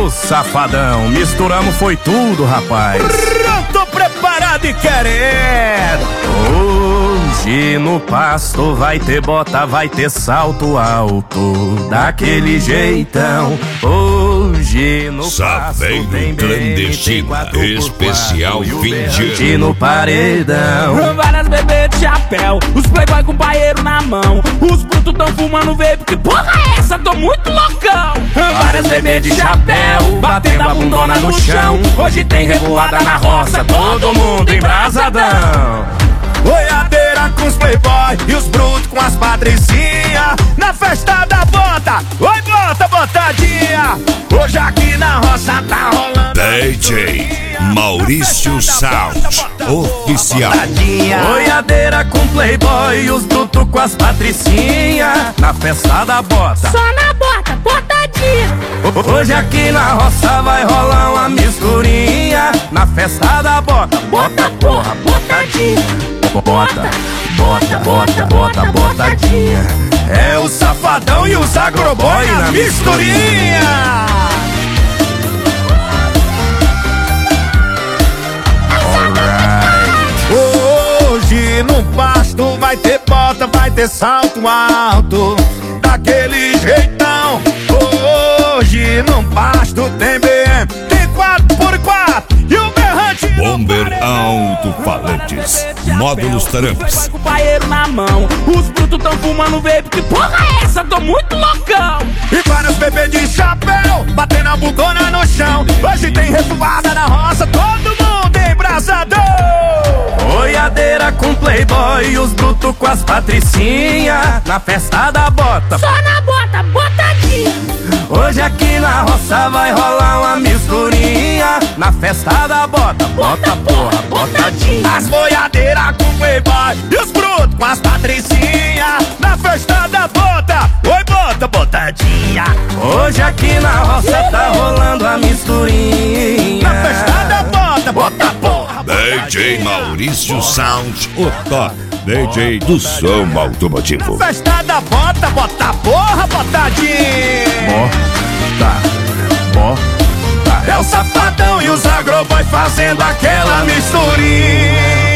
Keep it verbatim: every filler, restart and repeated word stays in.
Ô safadão, misturamos foi tudo, rapaz. Pronto, preparado e querendo. Hoje no pasto vai ter bota, vai ter salto alto, daquele jeitão. Hoje no pasto tem clandestina, especial fim de ano no paredão. Várias bebês de chapéu, os playboy com paeiro na mão, os brutos tão fumando vape, que porra é essa? Tô muito loucão. Várias bebês de chapéu, batendo a bundona no chão. Hoje tem revoada na roça, todo mundo embrasadão. Boiadeira com os playboy e os brutos com as patricinhas, na festa da bota, oi bota, botadinha. Hoje aqui na roça tá rolando D J Maurício Sound oficial. Boiadeira com playboy e os brutos com as patricinhas, na festa da bota, só na bota, botadinha. Hoje aqui na roça vai rolar uma misturinha, na festa da bota, bota porra, botadinha. Bota, bota, bota, bota, botadinha. É o safadão e os agroboy na misturinha. Hoje no pasto vai ter bota, vai ter salto alto, daquele jeitão. Hoje no pasto tem B M, tem quatro por quatro e o berrante Bomber alto-falantes, módulos tarampas. Com o paeiro na mão, os brutos tão fumando vape, que porra é essa? Tô muito loucão. E vários bebês de chapéu, batendo a bundona no chão. Hoje tem revoada na roça, todo mundo embrasador. Boiadeira com playboy e os brutos com as patricinhas, na festa da bota, só na bota, botadinha. Hoje aqui na roça vai rolar uma misturinha, na festa da bota, bota porra, botadinha. As boiadeiras com playboy e os brutos com as patricinhas, na festa da bota, oi bota, botadinha. Hoje aqui na roça tá rolando a misturinha, na festa da bota, bota porra, D J Maurício Sound, o top D J do som automotivo. Na festa da bota, bota porra, botadinha. Bota, bota. É o safadão e os agroboy fazendo aquela misturinha.